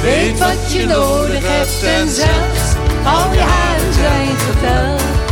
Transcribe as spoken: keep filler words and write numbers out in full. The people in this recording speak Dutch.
Weet wat je nodig hebt en zelfs al je haren zijn verteld.